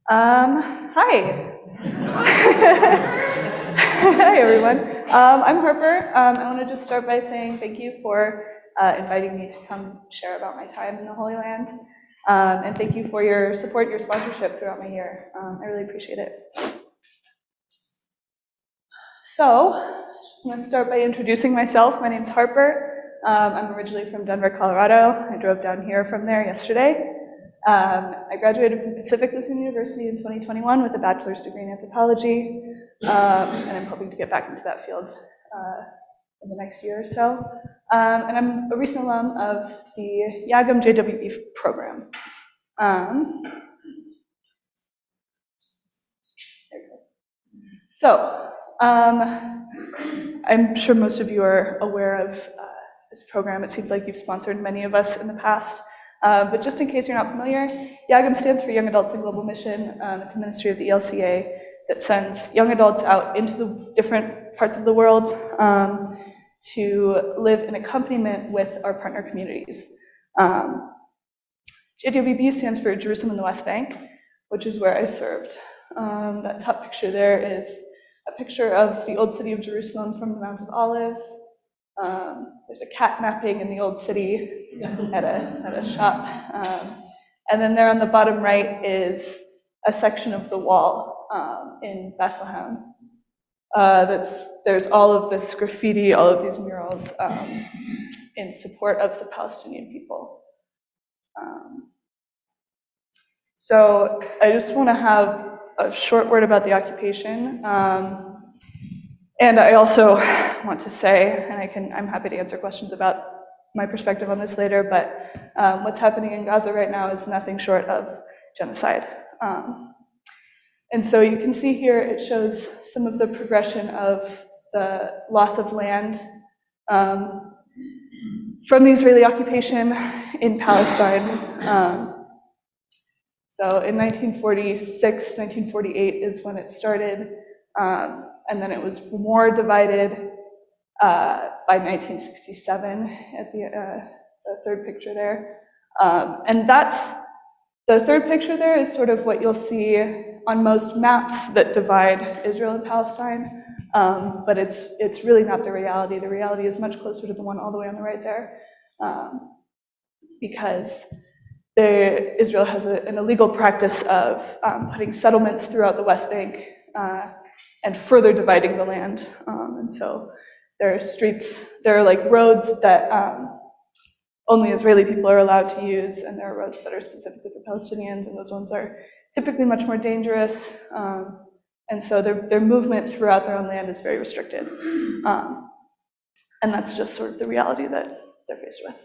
Hi. Hi, everyone. I'm Harper. I want to just start by saying thank you for inviting me to come share about my time in the Holy Land. And thank you for your support, your sponsorship throughout my year. I really appreciate it. So, just want to start by introducing myself. My name's Harper. I'm originally from Denver, Colorado. I drove down here from there yesterday. I graduated from Pacific Lutheran University in 2021 with a bachelor's degree in anthropology, and I'm hoping to get back into that field in the next year or so. And I'm a recent alum of the YAGM JWB program. So, I'm sure most of you are aware of this program. It seems like you've sponsored many of us in the past. But just in case you're not familiar, YAGM stands for Young Adults in Global Mission. It's a ministry of the ELCA that sends young adults out into the different parts of the world to live in accompaniment with our partner communities. JWB stands for Jerusalem and the West Bank, which is where I served. That top picture there is a picture of the old city of Jerusalem from the Mount of Olives. There's a cat napping in the old city at a shop. And then there on the bottom right is a section of the wall in Bethlehem. There's all of this graffiti, all of these murals in support of the Palestinian people. So I just want to have a short word about the occupation. And I also want to say, and I'm happy to answer questions about my perspective on this later, but what's happening in Gaza right now is nothing short of genocide. And so you can see here, it shows some of the progression of the loss of land from the Israeli occupation in Palestine. So in 1946, 1948 is when it started, and then it was more divided by 1967 at the third picture there. And the third picture there is sort of what you'll see on most maps that divide Israel and Palestine, but it's really not the reality. The reality is much closer to the one all the way on the right there, because Israel has an illegal practice of putting settlements throughout the West Bank and further dividing the land. And so there are streets, there are like roads that only Israeli people are allowed to use, and there are roads that are specifically for Palestinians, and those ones are typically much more dangerous. And so their movement throughout their own land is very restricted. And that's just sort of the reality that they're faced with.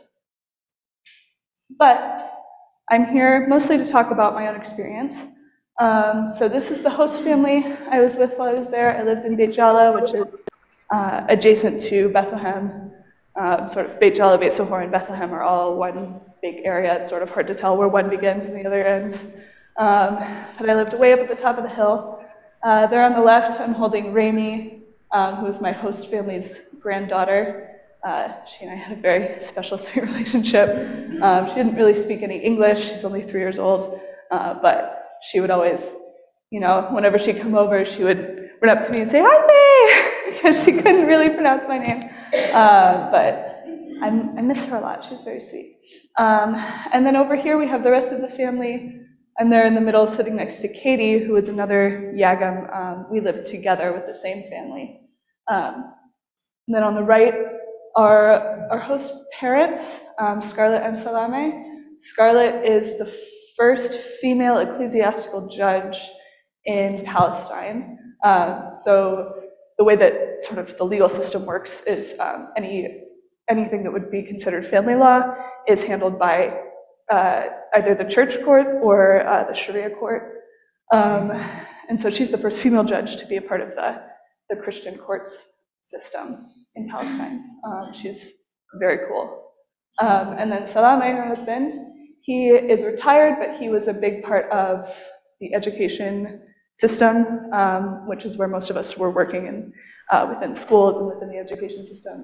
But I'm here mostly to talk about my own experience. So this is the host family I was with while I was there. I lived in Beit Jala, which is adjacent to Bethlehem. Sort of Beit Jala, Beit Sohor, and Bethlehem are all one big area. It's sort of hard to tell where one begins and the other ends. But I lived way up at the top of the hill. There on the left, I'm holding Rami, who is my host family's granddaughter. She and I had a very special, sweet relationship. She didn't really speak any English. She's only 3 years old, but she would always, whenever she'd come over, she would run up to me and say, "Hi, May," because she couldn't really pronounce my name. But I miss her a lot. She's very sweet. And then over here, we have the rest of the family. I'm there in the middle, sitting next to Katie, who is another Yagam. We lived together with the same family. And then on the right are our host parents, Scarlett and Salame. Scarlett is the first female ecclesiastical judge in Palestine. So the way that sort of the legal system works is anything that would be considered family law is handled by either the church court or the Sharia court. And so she's the first female judge to be a part of the Christian courts system in Palestine. She's very cool. And then Salame, her husband, he is retired, but he was a big part of the education system, which is where most of us were working in, within schools and within the education system.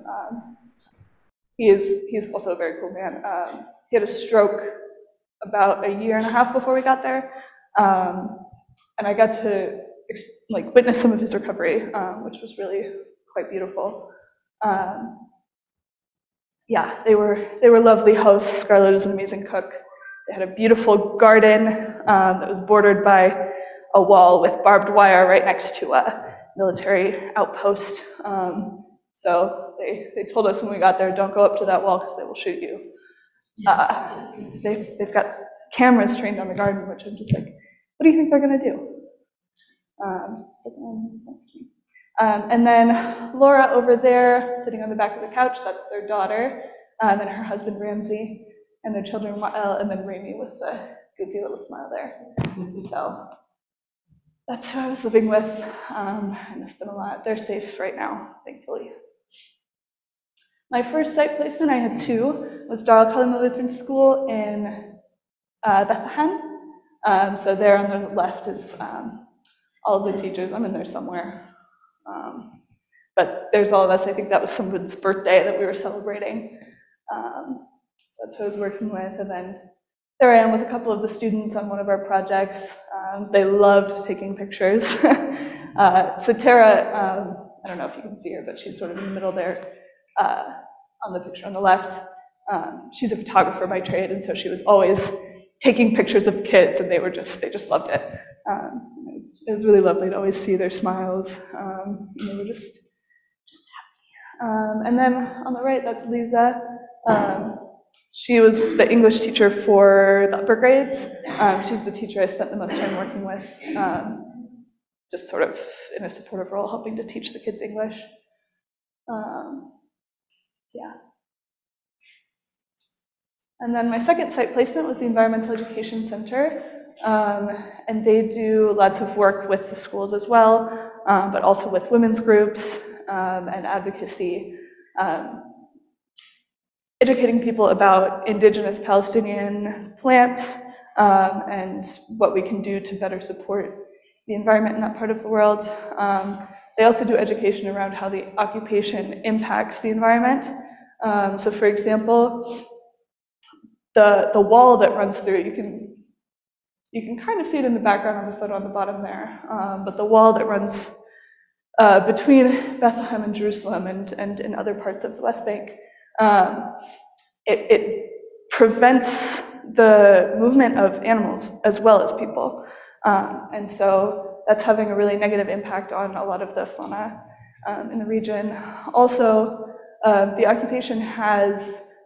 He's also a very cool man. He had a stroke about a year and a half before we got there. and I got to witness some of his recovery, which was really quite beautiful. Yeah, they were lovely hosts. Scarlett is an amazing cook. They had a beautiful garden that was bordered by a wall with barbed wire right next to a military outpost. So they told us when we got there, don't go up to that wall because they will shoot you. They've got cameras trained on the garden, which I'm just like, what do you think they're going to do? And then Laura over there, sitting on the back of the couch, that's their daughter, and her husband Ramsey, and their children, and then Rami with the goofy little smile there. So that's who I was living with. I missed them a lot. They're safe right now, thankfully. My first site placement, I had two, was Dar al-Kalima Lutheran School in Bethlehem. So there on the left is all of the teachers. I'm in there somewhere. But there's all of us. I think that was someone's birthday that we were celebrating. So that's who I was working with. And then there I am with a couple of the students on one of our projects. They loved taking pictures. So Tara, I don't know if you can see her, but she's sort of in the middle there on the picture on the left. She's a photographer by trade, and so she was always taking pictures of kids, and they just loved it. It was really lovely to always see their smiles. They were just happy. And then on the right, that's Lisa. She was the English teacher for the upper grades. She's the teacher I spent the most time working with, just sort of in a supportive role, helping to teach the kids English. Yeah. And then my second site placement was the Environmental Education Center. And they do lots of work with the schools as well, but also with women's groups and advocacy, educating people about indigenous Palestinian plants and what we can do to better support the environment in that part of the world. They also do education around how the occupation impacts the environment. So for example, the wall that runs through, you can kind of see it in the background on the photo on the bottom there, but the wall that runs between Bethlehem and Jerusalem and in other parts of the West Bank, it prevents the movement of animals as well as people. And so that's having a really negative impact on a lot of the fauna in the region. Also, the occupation has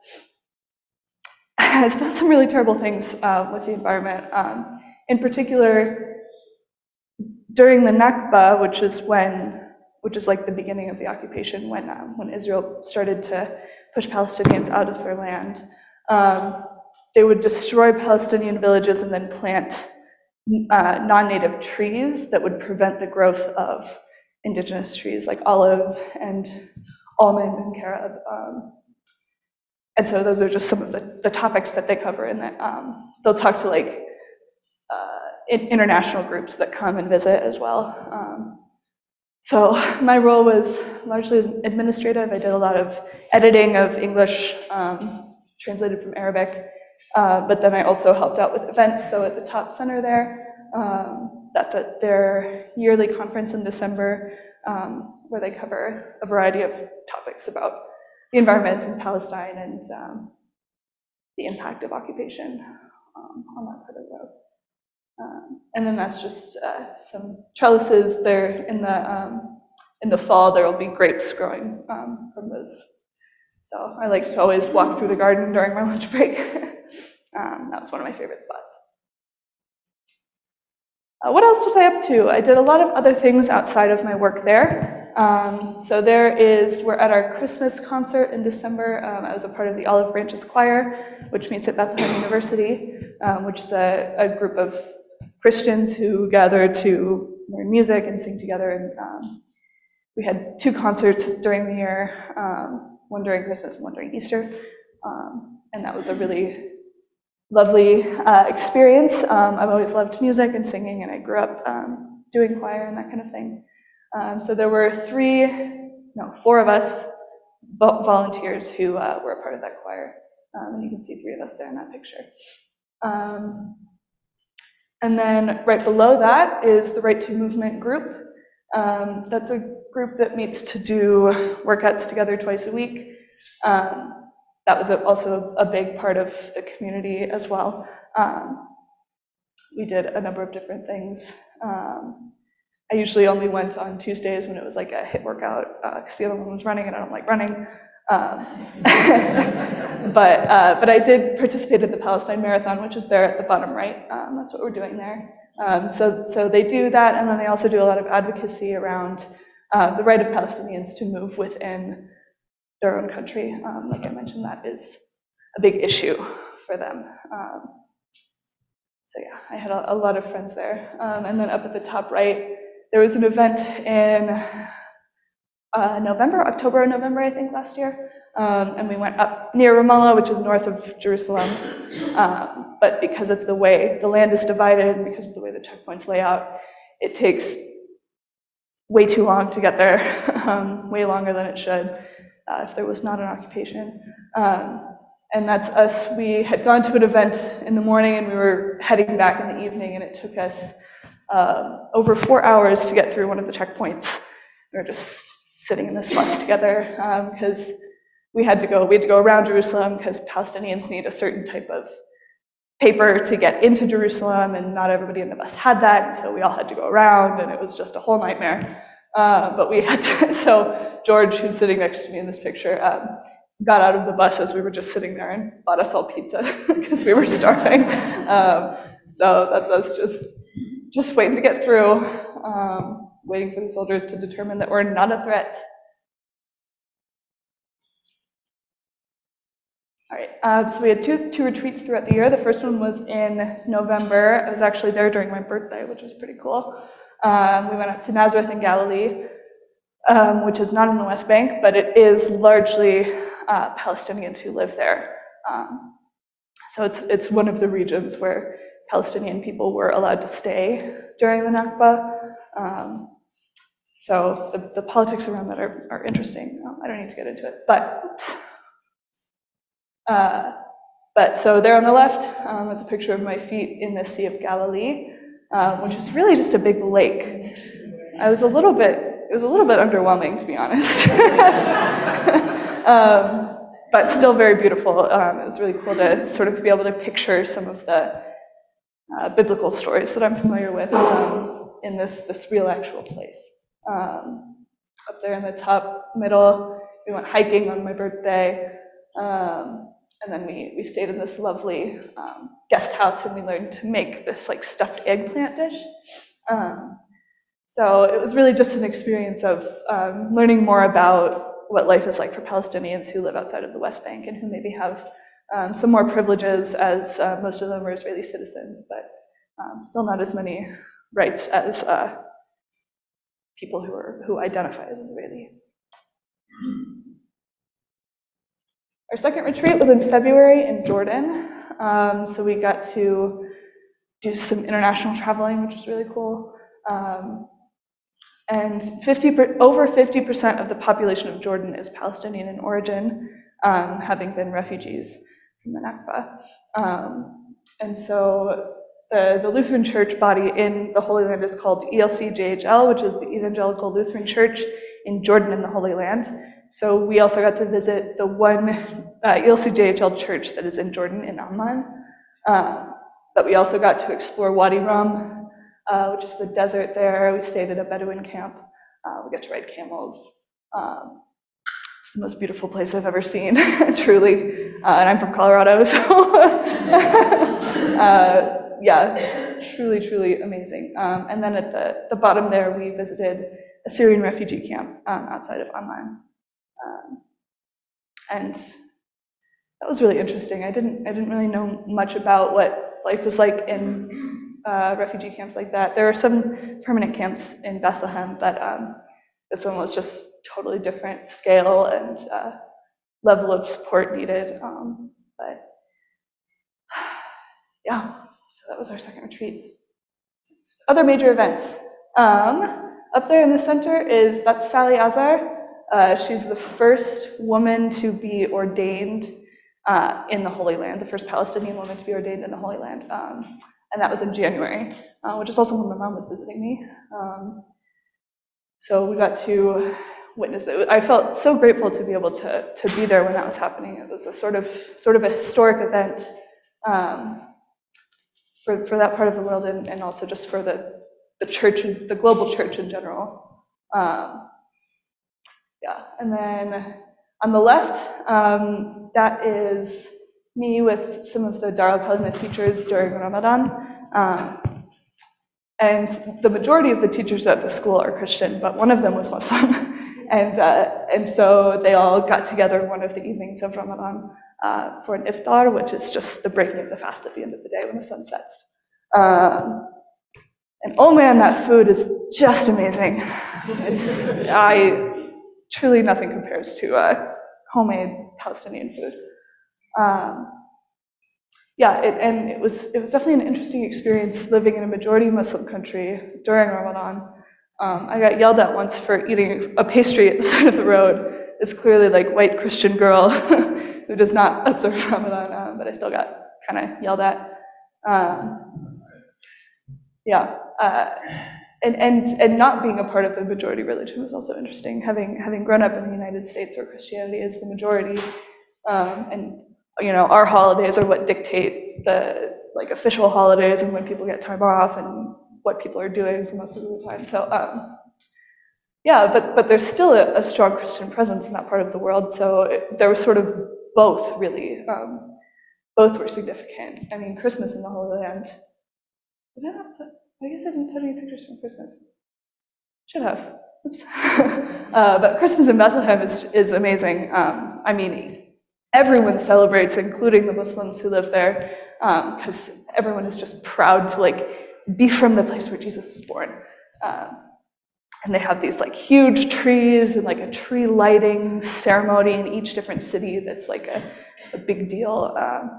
done some really terrible things with the environment. In particular, during the Nakba, which is like the beginning of the occupation, when Israel started to push Palestinians out of their land, they would destroy Palestinian villages and then plant non-native trees that would prevent the growth of indigenous trees like olive and almond and carob. And so those are just some of the topics that they cover in that. They'll talk to international groups that come and visit as well. So my role was largely administrative. I did a lot of editing of English translated from Arabic, but then I also helped out with events. So at the top center there, that's at their yearly conference in December, where they cover a variety of topics about the environment in Palestine and the impact of occupation on that part of the world. And then that's just some trellises there in the fall. There will be grapes growing from those. So I like to always walk through the garden during my lunch break. That was one of my favorite spots. What else was I up to? I did a lot of other things outside of my work there. So we're at our Christmas concert in December. I was a part of the Olive Branches Choir, which meets at Bethlehem University, which is a group of Christians who gather to learn music and sing together. And we had two concerts during the year, one during Christmas and one during Easter. And that was a really lovely experience. I've always loved music and singing, and I grew up doing choir and that kind of thing. So there were four of us volunteers who were a part of that choir. And you can see three of us there in that picture. And then right below that is the Right to Movement group. That's a group that meets to do workouts together twice a week. That was also a big part of the community as well. We did a number of different things. I usually only went on Tuesdays when it was like a HIIT workout, because the other one was running and I don't like running. But I did participate in the Palestine Marathon, which is there at the bottom right. That's what we're doing there. So they do that, and then they also do a lot of advocacy around the right of Palestinians to move within their own country. Like I mentioned, that is a big issue for them. So yeah, I had a lot of friends there. And then up at the top right, there was an event in October or November, I think, last year. And we went up near Ramallah, which is north of Jerusalem. But because of the way the land is divided and because of the way the checkpoints lay out, it takes way too long to get there, way longer than it should if there was not an occupation. And that's us. We had gone to an event in the morning and we were heading back in the evening, and it took us over 4 hours to get through one of the checkpoints. We were just sitting in this bus together because we had to go around Jerusalem because Palestinians need a certain type of paper to get into Jerusalem, and not everybody in the bus had that, and so we all had to go around, and it was just a whole nightmare. But we had to, so George, who's sitting next to me in this picture, got out of the bus as we were just sitting there and bought us all pizza because we were starving. So that was just waiting to get through, waiting for the soldiers to determine that we're not a threat. All right, so we had two retreats throughout the year. The first one was in November. I was actually there during my birthday, which was pretty cool. We went up to Nazareth in Galilee, which is not in the West Bank, but it is largely Palestinians who live there. So it's one of the regions where Palestinian people were allowed to stay during the Nakba. So the politics around that are interesting. I don't need to get into it, but so there on the left is a picture of my feet in the Sea of Galilee, which is really just a big lake. It was a little bit underwhelming, to be honest. But still very beautiful. It was really cool to sort of be able to picture some of the biblical stories that I'm familiar with in this real actual place. Up there in the top middle, we went hiking on my birthday. And then we stayed in this lovely guest house, and we learned to make this like stuffed eggplant dish. So it was really just an experience of learning more about what life is like for Palestinians who live outside of the West Bank and who maybe have some more privileges, as most of them are Israeli citizens, but still not as many rights as people who identify as Israeli. Our second retreat was in February in Jordan. So we got to do some international traveling, which was really cool. And over 50% of the population of Jordan is Palestinian in origin, having been refugees from the Nakba. And so the Lutheran Church body in the Holy Land is called ELCJHL, which is the Evangelical Lutheran Church in Jordan in the Holy Land. So we also got to visit the one ELCJHL church that is in Jordan in Amman. But we also got to explore Wadi Rum, which is the desert there. We stayed at a Bedouin camp. We got to ride camels. It's the most beautiful place I've ever seen, truly. And I'm from Colorado, so yeah, truly, truly amazing. And then at the bottom there, we visited a Syrian refugee camp outside of Amman. And that was really interesting. I didn't really know much about what life was like in refugee camps like that. There are some permanent camps in Bethlehem, but this one was just totally different scale and level of support needed. But yeah, so that was our second retreat. Other major events. Up there in the center that's Sally Azar. She's the first woman to be ordained in the Holy Land, the first Palestinian woman to be ordained in the Holy Land. and that was in January, which is also when my mom was visiting me. So we got to witness it. I felt so grateful to be able to be there when that was happening. It was a sort of a historic event for that part of the world, and also just for the church, the global church in general. Yeah, and then on the left, that is me with some of the Dar al-Kalima teachers during Ramadan. And the majority of the teachers at the school are Christian, but one of them was Muslim. And so they all got together one of the evenings of Ramadan for an iftar, which is just the breaking of the fast at the end of the day when the sun sets. And oh man, that food is just amazing. Truly nothing compares to homemade Palestinian food. And it was definitely an interesting experience living in a majority Muslim country during Ramadan. I got yelled at once for eating a pastry at the side of the road. It's clearly like white Christian girl who does not observe Ramadan, but I still got kind of yelled at. And not being a part of the majority religion was also interesting. Having grown up in the United States where Christianity is the majority, and our holidays are what dictate the official holidays and when people get time off and what people are doing for most of the time. So but there's still a strong Christian presence in that part of the world. So there was sort of both really. Both were significant. I mean, Christmas in the Holy Land. I guess I didn't put any pictures from Christmas. Should have. Oops. But Christmas in Bethlehem is amazing. I mean, everyone celebrates, including the Muslims who live there, because everyone is just proud to be from the place where Jesus was born. And they have these huge trees and a tree lighting ceremony in each different city that's a big deal.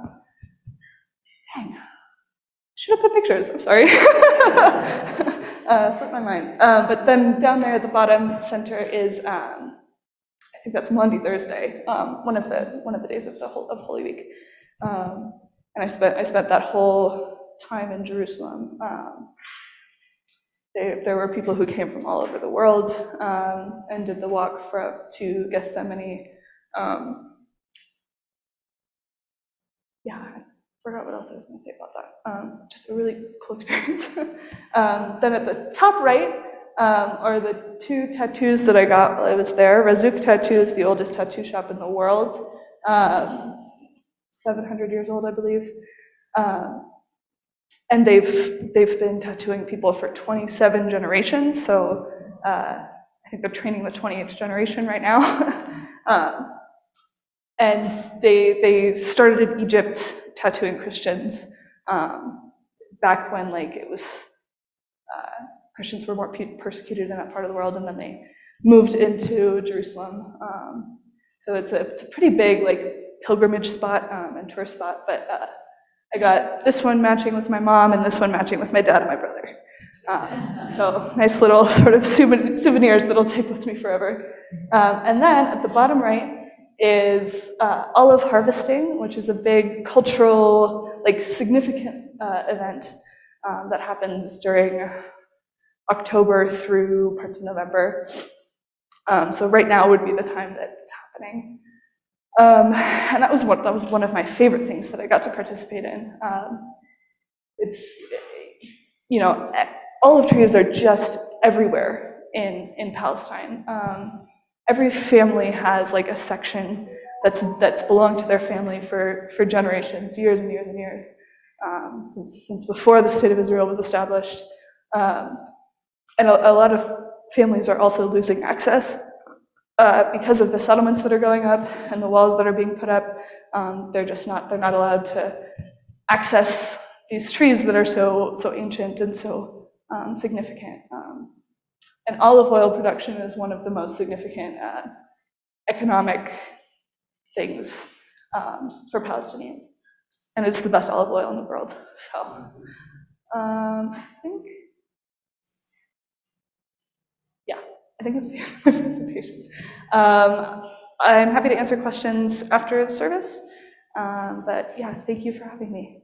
Dang. Should have put pictures, I'm sorry. Slipped my mind. But then down there at the bottom center is, I think that's Maundy Thursday, one of the days of Holy Week. And I spent that whole time in Jerusalem. There were people who came from all over the world and did the walk to Gethsemane. I forgot what else I was going to say about that. Just a really cool experience. Then at the top right are the two tattoos that I got while I was there. Razzouk Tattoo is the oldest tattoo shop in the world, 700 years old, I believe. And they've been tattooing people for 27 generations, so I think they're training the 28th generation right now. And they started in Egypt tattooing Christians back when it was Christians were more persecuted in that part of the world, and then they moved into Jerusalem. So it's a pretty big pilgrimage spot and tourist spot. But I got this one matching with my mom and this one matching with my dad and my brother. So nice little sort of souvenirs that'll take with me forever. And then at the bottom right is olive harvesting, which is a big cultural, significant event that happens during October through parts of November. So right now would be the time that it's happening. And that was one of my favorite things that I got to participate in. It's, olive trees are just everywhere in Palestine. Every family has a section that's belonged to their family for generations, years and years and years, since before the state of Israel was established. And a lot of families are also losing access because of the settlements that are going up and the walls that are being put up. They're not allowed to access these trees that are so ancient and so significant. And olive oil production is one of the most significant economic things for Palestinians. And it's the best olive oil in the world. So I think that's the end of my presentation. I'm happy to answer questions after the service. But yeah, thank you for having me.